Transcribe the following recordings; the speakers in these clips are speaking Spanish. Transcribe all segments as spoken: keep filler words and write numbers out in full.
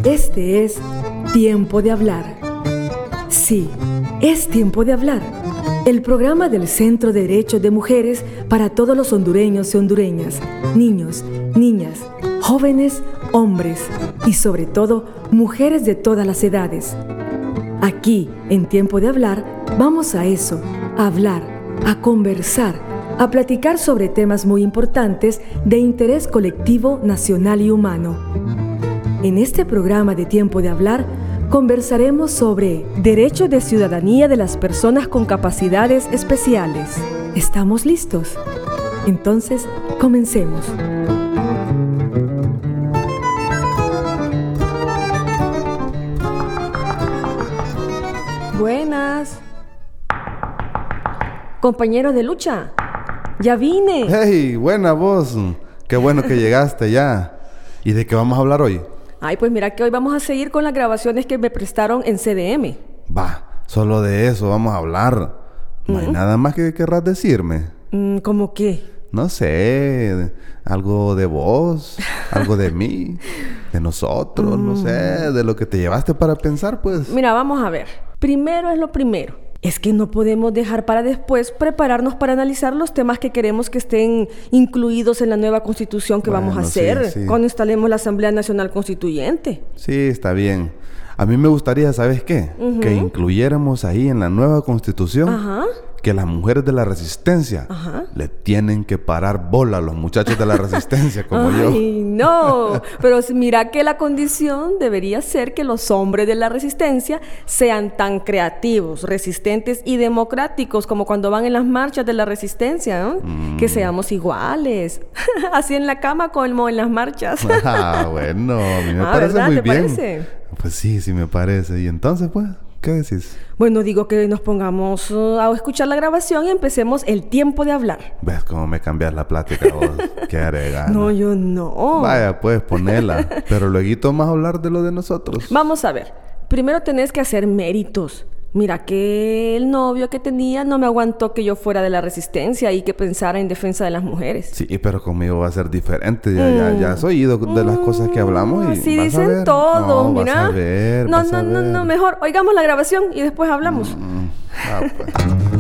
Este es Tiempo de Hablar. Sí, es tiempo de hablar. El programa del Centro de Derechos de Mujeres para todos los hondureños y hondureñas, niños, niñas, jóvenes, hombres y sobre todo mujeres de todas las edades. Aquí, en Tiempo de Hablar, vamos a eso, a hablar, a conversar, a platicar sobre temas muy importantes de interés colectivo, nacional y humano. En este programa de Tiempo de Hablar, conversaremos sobre derechos de ciudadanía de las personas con capacidades especiales. ¿Estamos listos? Entonces, comencemos. Buenas. Compañeros de lucha, ya vine. Hey, buena voz. Qué bueno que llegaste ya. ¿Y de qué vamos a hablar hoy? Ay, pues mira que hoy vamos a seguir con las grabaciones que me prestaron en C D M. Va, solo de eso vamos a hablar. No uh-huh. hay nada más que querrás decirme. Mm, ¿Cómo qué? No sé, algo de vos, algo de mí, de nosotros, mm. no sé, de lo que te llevaste para pensar, pues. Mira, vamos a ver. Primero es lo primero. Es que no podemos dejar para después prepararnos para analizar los temas que queremos que estén incluidos en la nueva constitución que bueno, vamos a hacer sí, sí. cuando instalemos la Asamblea Nacional Constituyente. Sí, está bien. A mí me gustaría, ¿sabes qué? Uh-huh. Que incluyéramos ahí en la nueva constitución Ajá. que las mujeres de la resistencia Ajá. le tienen que parar bola a los muchachos de la resistencia como Ay, yo. ¡Ay, no! Pero mira que la condición debería ser que los hombres de la resistencia sean tan creativos, resistentes y democráticos como cuando van en las marchas de la resistencia, ¿no? Mm. Que seamos iguales. Así en la cama como en las marchas. Ah, bueno, a mí me ah, parece ¿verdad? muy ¿Te bien. parece? Pues sí, sí me parece. ¿Y entonces, pues, qué decís? Bueno, digo que nos pongamos uh, a escuchar la grabación y empecemos el tiempo de hablar. ¿Ves cómo me cambias la plática vos? Qué aregana. No, yo no. Vaya, pues, ponela. Pero luego más hablar de lo de nosotros. Vamos a ver. Primero tenés que hacer méritos. Mira que el novio que tenía no me aguantó que yo fuera de la resistencia y que pensara en defensa de las mujeres. Sí, pero conmigo va a ser diferente. Ya, mm. ya, ya has oído de las cosas que hablamos y así vas dicen a ver. todos, no, mira. Vas a ver, no, vas no, a no, ver. no, mejor oigamos la grabación y después hablamos. Mm. Ah, pues.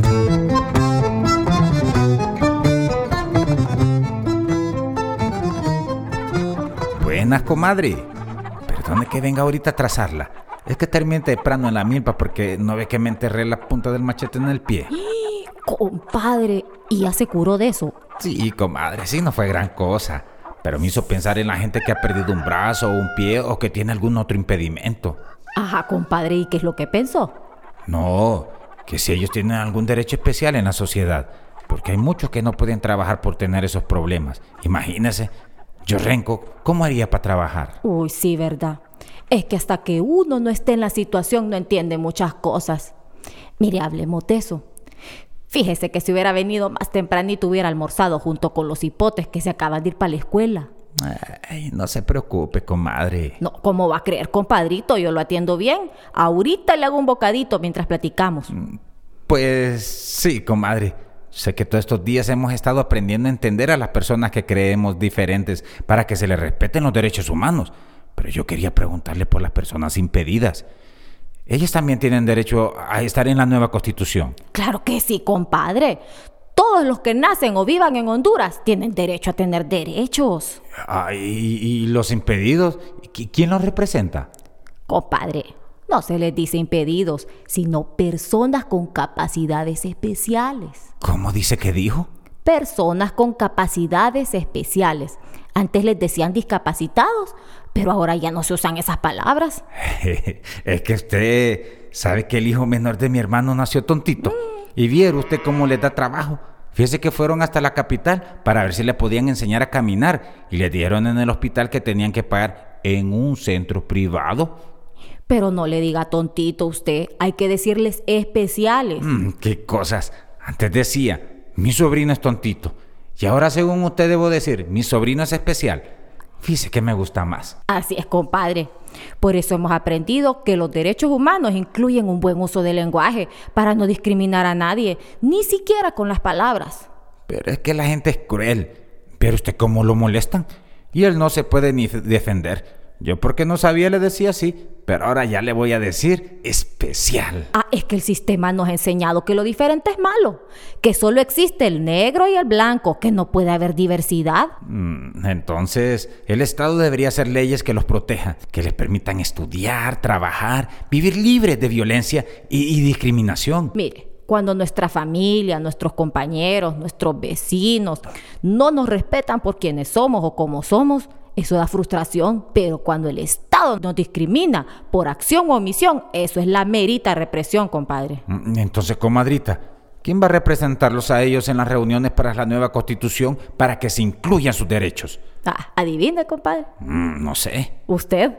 Buenas, comadre. Perdone que venga ahorita a trazarla. Es que terminé temprano en la milpa porque no ve que me enterré la punta del machete en el pie. Compadre, ¿y ya se curó de eso? Sí, comadre, sí, no fue gran cosa. Pero me hizo pensar en la gente que ha perdido un brazo o un pie o que tiene algún otro impedimento. Ajá, compadre, ¿y qué es lo que pensó? No, que si ellos tienen algún derecho especial en la sociedad. Porque hay muchos que no pueden trabajar por tener esos problemas. Imagínese, yo renco, ¿cómo haría para trabajar? Uy, sí, verdad. Es que hasta que uno no esté en la situación no entiende muchas cosas. Mire, hablemos de eso. Fíjese que si hubiera venido más tempranito hubiera almorzado junto con los hipotes que se acaban de ir para la escuela. Ay, no se preocupe, comadre. No, ¿cómo va a creer, compadrito? Yo lo atiendo bien. Ahorita le hago un bocadito mientras platicamos. Pues sí, comadre. Sé que todos estos días hemos estado aprendiendo a entender a las personas que creemos diferentes para que se les respeten los derechos humanos. Pero yo quería preguntarle por las personas impedidas. ¿Ellas también tienen derecho a estar en la nueva constitución? Claro que sí, compadre. Todos los que nacen o vivan en Honduras tienen derecho a tener derechos. Ah, ¿y, y los impedidos? ¿Quién los representa? Compadre, no se les dice impedidos, sino personas con capacidades especiales. ¿Cómo dice que dijo? Personas con capacidades especiales. Antes les decían discapacitados, pero ahora ya no se usan esas palabras. Es que usted sabe que el hijo menor de mi hermano nació tontito. Mm. Y vieron usted cómo les da trabajo. Fíjese que fueron hasta la capital para ver si le podían enseñar a caminar. Y le dieron en el hospital que tenían que pagar en un centro privado. Pero no le diga tontito usted. Hay que decirles especiales. Mm, ¿Qué cosas? Antes decía, mi sobrino es tontito. Y ahora, según usted, debo decir, mi sobrino es especial. Fíjese que me gusta más. Así es, compadre. Por eso hemos aprendido que los derechos humanos incluyen un buen uso del lenguaje para no discriminar a nadie, ni siquiera con las palabras. Pero es que la gente es cruel. ¿Pero usted cómo lo molestan? Y él no se puede ni defender. Yo porque no sabía le decía así, pero ahora ya le voy a decir especial. Ah, es que el sistema nos ha enseñado que lo diferente es malo, que solo existe el negro y el blanco, que no puede haber diversidad. Mm, entonces, el Estado debería hacer leyes que los protejan, que les permitan estudiar, trabajar, vivir libres de violencia y, y discriminación. Mire, cuando nuestra familia, nuestros compañeros, nuestros vecinos no nos respetan por quienes somos o como somos, eso da frustración. Pero cuando el Estado nos discrimina por acción o omisión, eso es la merita represión, compadre. Entonces, comadrita, ¿quién va a representarlos a ellos en las reuniones para la nueva Constitución para que se incluyan sus derechos? Ah, adivine, compadre. Mm, no sé. ¿Usted?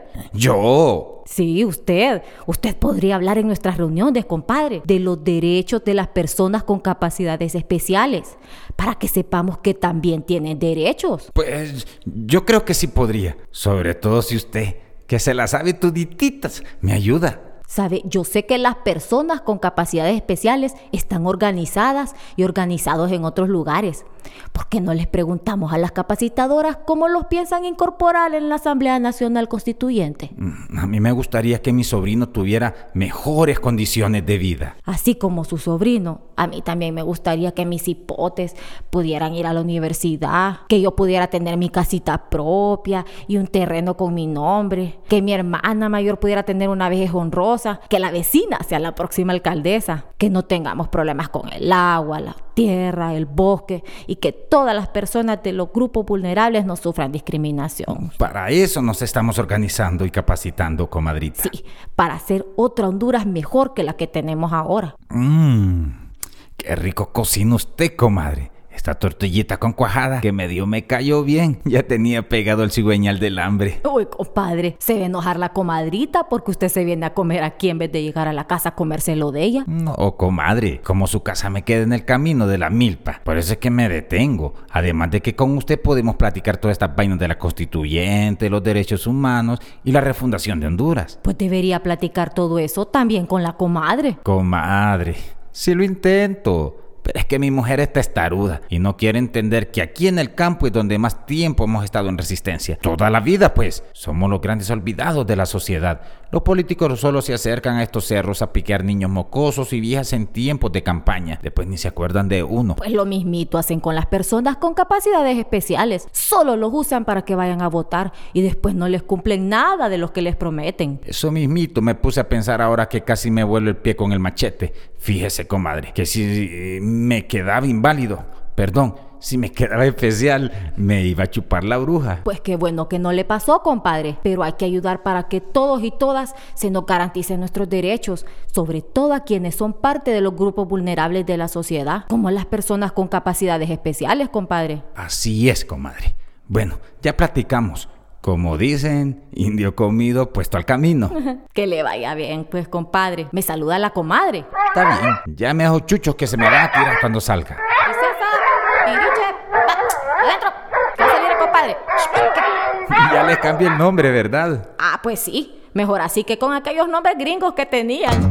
¡Yo! Sí, usted. Usted podría hablar en nuestras reuniones, compadre, de los derechos de las personas con capacidades especiales, para que sepamos que también tienen derechos. Pues yo creo que sí podría, sobre todo si usted, que se las sabe tudititas, me ayuda. Sabe, yo sé que las personas con capacidades especiales están organizadas y organizados en otros lugares. ¿Por qué no les preguntamos a las capacitadoras cómo los piensan incorporar en la Asamblea Nacional Constituyente? A mí me gustaría que mi sobrino tuviera mejores condiciones de vida. Así como su sobrino, a mí también me gustaría que mis hipotes pudieran ir a la universidad, que yo pudiera tener mi casita propia y un terreno con mi nombre, que mi hermana mayor pudiera tener una vejez honrosa, que la vecina sea la próxima alcaldesa, que no tengamos problemas con el agua, la tierra, el bosque, y que todas las personas de los grupos vulnerables no sufran discriminación. Para eso nos estamos organizando y capacitando, comadrita. Sí, para hacer otra Honduras mejor que la que tenemos ahora. Mmm, qué rico cocina usted, comadre. Esta tortillita con cuajada que me dio me cayó bien. Ya tenía pegado el cigüeñal del hambre. Uy, compadre, se va a enojar la comadrita porque usted se viene a comer aquí en vez de llegar a la casa a comérselo de ella. No, comadre, como su casa me queda en el camino de la milpa, por eso es que me detengo. Además de que con usted podemos platicar todas estas vainas de la constituyente, los derechos humanos y la refundación de Honduras. Pues debería platicar todo eso también con la comadre. Comadre, si lo intento. Pero es que mi mujer es testaruda y no quiere entender que aquí en el campo es donde más tiempo hemos estado en resistencia. Toda la vida, pues. Somos los grandes olvidados de la sociedad. Los políticos solo se acercan a estos cerros a piquear niños mocosos y viejas en tiempos de campaña. Después ni se acuerdan de uno. Pues lo mismito hacen con las personas con capacidades especiales. Solo los usan para que vayan a votar y después no les cumplen nada de lo que les prometen. Eso mismito me puse a pensar ahora que casi me vuelo el pie con el machete. Fíjese, comadre, que si me quedaba inválido, perdón, si me quedaba especial, me iba a chupar la bruja. Pues qué bueno que no le pasó, compadre. Pero hay que ayudar para que todos y todas se nos garanticen nuestros derechos, sobre todo a quienes son parte de los grupos vulnerables de la sociedad, como las personas con capacidades especiales, compadre. Así es, comadre. Bueno, ya platicamos. Como dicen, indio comido, puesto al camino. Que le vaya bien, pues, compadre. Me saluda la comadre. Está bien. Llame a esos chuchos que se me van a tirar cuando salga. Princesa, Piruche, va, adentro. ¿Qué va a salir el compadre? Ya les cambié el nombre, ¿verdad? Ah, pues sí. Mejor así que con aquellos nombres gringos que tenían.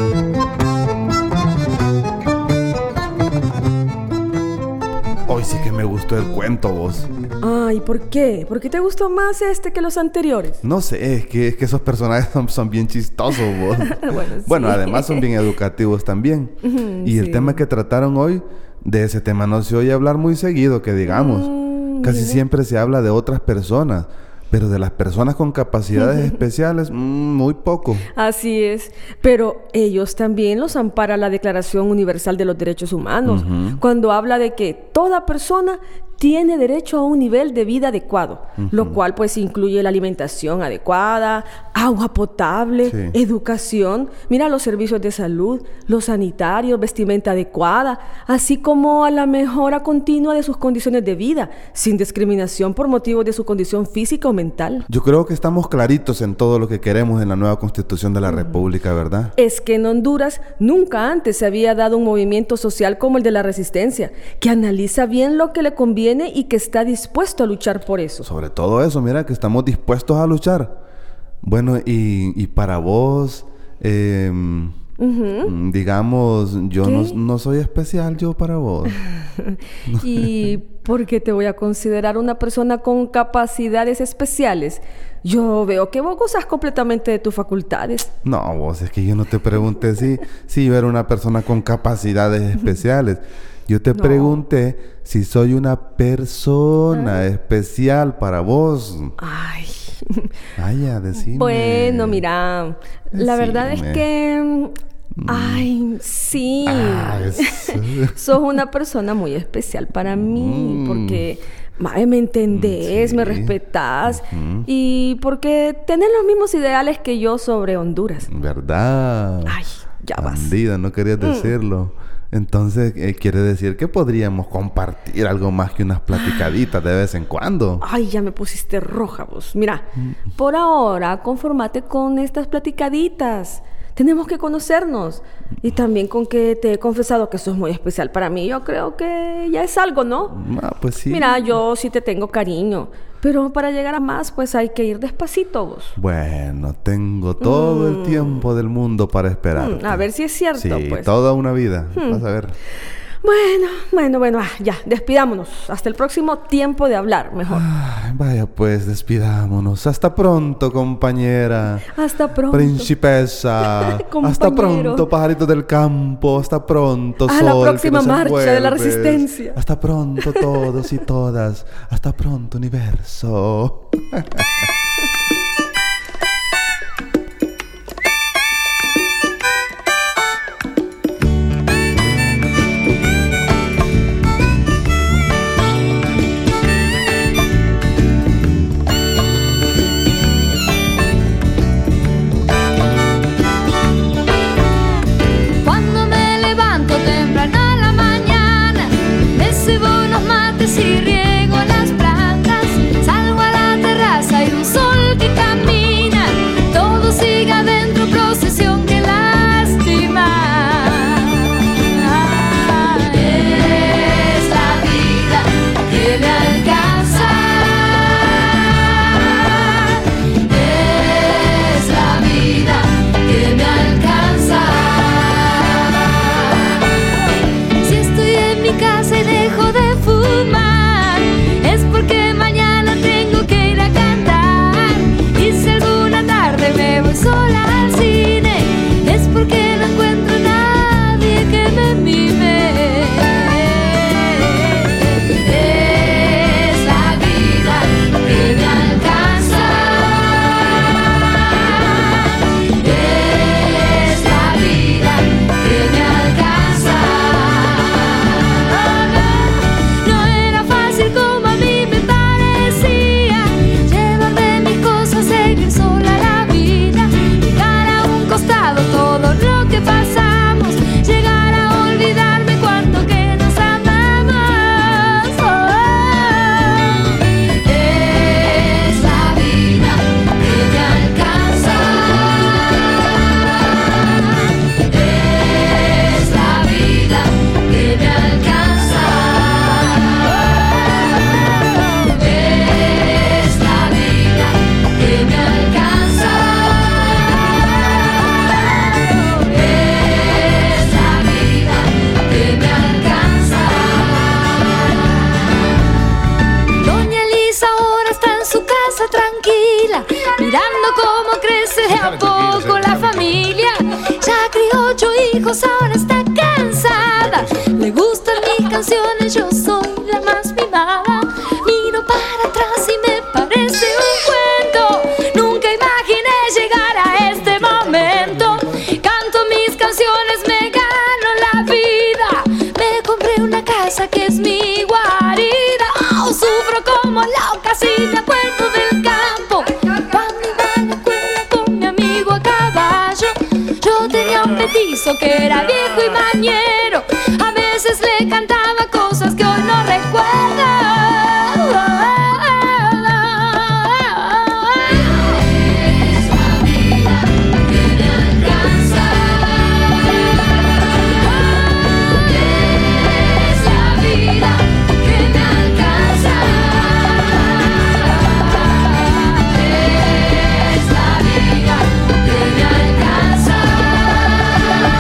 Hoy sí que me gustó el cuento, vos. Ay, ¿por qué? ¿Por qué te gustó más este que los anteriores? No sé, es que, es que esos personajes son, son bien chistosos, vos. Bueno, sí. Bueno, además son bien educativos también. Y sí. el tema que trataron hoy, de ese tema no se oye hablar muy seguido, que digamos. Mm, Casi mira. siempre se habla de otras personas. Pero de las personas con capacidades especiales, mmm, muy poco. Así es, pero ellos también los ampara la Declaración Universal de los Derechos Humanos, uh-huh. cuando habla de que toda persona tiene derecho a un nivel de vida adecuado, uh-huh. lo cual pues incluye la alimentación adecuada, agua potable, sí. educación, mira los servicios de salud, los sanitarios, vestimenta adecuada, así como a la mejora continua de sus condiciones de vida, sin discriminación por motivos de su condición física o mental. Yo creo que estamos claritos en todo lo que queremos en la nueva Constitución de la uh-huh. República, ¿verdad? Es que en Honduras nunca antes se había dado un movimiento social como el de la resistencia, que analiza bien lo que le conviene y que está dispuesto a luchar por eso. Sobre todo eso, mira, que estamos dispuestos a luchar. Bueno, y, y para vos, eh, Uh-huh. Digamos, yo no, no soy especial yo para vos. ¿Y por qué te voy a considerar una persona con capacidades especiales? Yo veo que vos gozas completamente de tus facultades. No, vos, es que yo no te pregunté si, si yo era una persona con capacidades especiales. Yo te no. pregunté si soy una persona ¿Ah? especial para vos. Ay. Vaya, decime. Bueno, mira, decime. La verdad es que... Ay, sí. Ay, sí. Sos una persona muy especial para mí, mm. porque madre, me entendés, sí. me respetás uh-huh. y porque tenés los mismos ideales que yo sobre Honduras. ¿Verdad? Ay, ya vas. Bandida, no querías mm. decirlo. Entonces, eh, quiere decir que podríamos compartir algo más que unas platicaditas de vez en cuando. Ay, ya me pusiste roja vos. Mira, mm. por ahora, conformate con estas platicaditas. Tenemos que conocernos. Y también con que te he confesado que sos muy especial para mí. Yo creo que ya es algo, ¿no? Ah, pues sí. Mira, yo sí te tengo cariño. Pero para llegar a más, pues hay que ir despacito vos. Bueno, tengo todo mm. el tiempo del mundo para esperar. Mm, a ver si es cierto, sí, pues. toda una vida. Mm. Vas a ver. Bueno, bueno, bueno, ah, ya, despidámonos. Hasta el próximo tiempo de hablar, mejor. Ay, vaya pues, despidámonos. Hasta pronto, compañera. Hasta pronto. Principesa. Hasta pronto, pajaritos del campo. Hasta pronto, sol. A la próxima marcha envuelves. De la resistencia. Hasta pronto, todos y todas. Hasta pronto, universo. Ahora está cansada. Le gustan mis canciones, yo soy la más mimada. Miro para atrás y me parece un cuento. Nunca imaginé llegar a este momento. Canto mis canciones, me gano la vida. Me compré una casa que es mi guarida. Oh, sufro como loca si me acuerdo del campo. Cuando iba a la escuela con mi amigo a caballo, yo tenía un petizo que era viejo y mañero. A veces le cantaba cosas que hoy no recuerdo. Es la vida que me alcanza. Es la vida que me alcanza. Es la vida que me alcanza.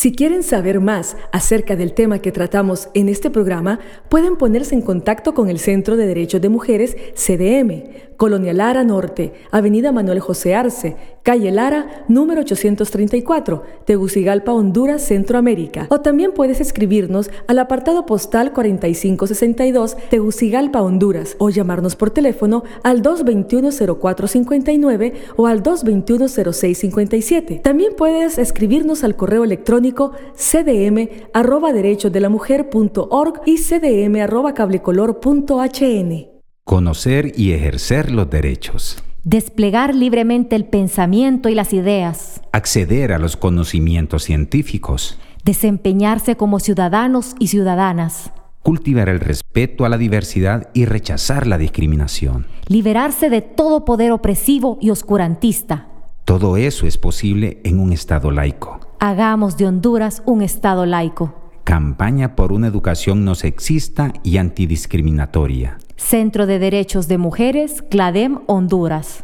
Si quieren saber más acerca del tema que tratamos en este programa, pueden ponerse en contacto con el Centro de Derechos de Mujeres C D M, Colonia Lara Norte, Avenida Manuel José Arce, Calle Lara, número ochocientos treinta y cuatro, Tegucigalpa, Honduras, Centroamérica. O también puedes escribirnos al apartado postal cuarenta y cinco sesenta y dos, Tegucigalpa, Honduras, o llamarnos por teléfono al dos veintiuno cero cuatro cincuenta y nueve o al dos veintiuno cero seis cincuenta y siete. También puedes escribirnos al correo electrónico c d m arroba derechos de la mujer punto org y c d m arroba cablecolor punto h n. Conocer y ejercer los derechos. Desplegar libremente el pensamiento y las ideas. Acceder a los conocimientos científicos. Desempeñarse como ciudadanos y ciudadanas. Cultivar el respeto a la diversidad y rechazar la discriminación. Liberarse de todo poder opresivo y oscurantista. Todo eso es posible en un Estado laico. Hagamos de Honduras un Estado laico. Campaña por una educación no sexista y antidiscriminatoria. Centro de Derechos de Mujeres, CLADEM, Honduras.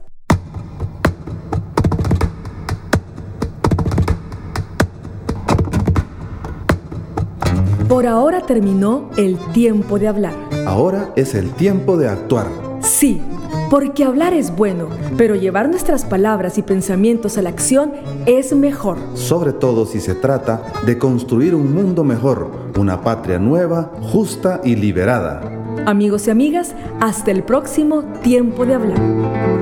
Por ahora terminó el tiempo de hablar. Ahora es el tiempo de actuar. Sí, porque hablar es bueno, pero llevar nuestras palabras y pensamientos a la acción es mejor. Sobre todo si se trata de construir un mundo mejor, una patria nueva, justa y liberada. Amigos y amigas, hasta el próximo tiempo de hablar.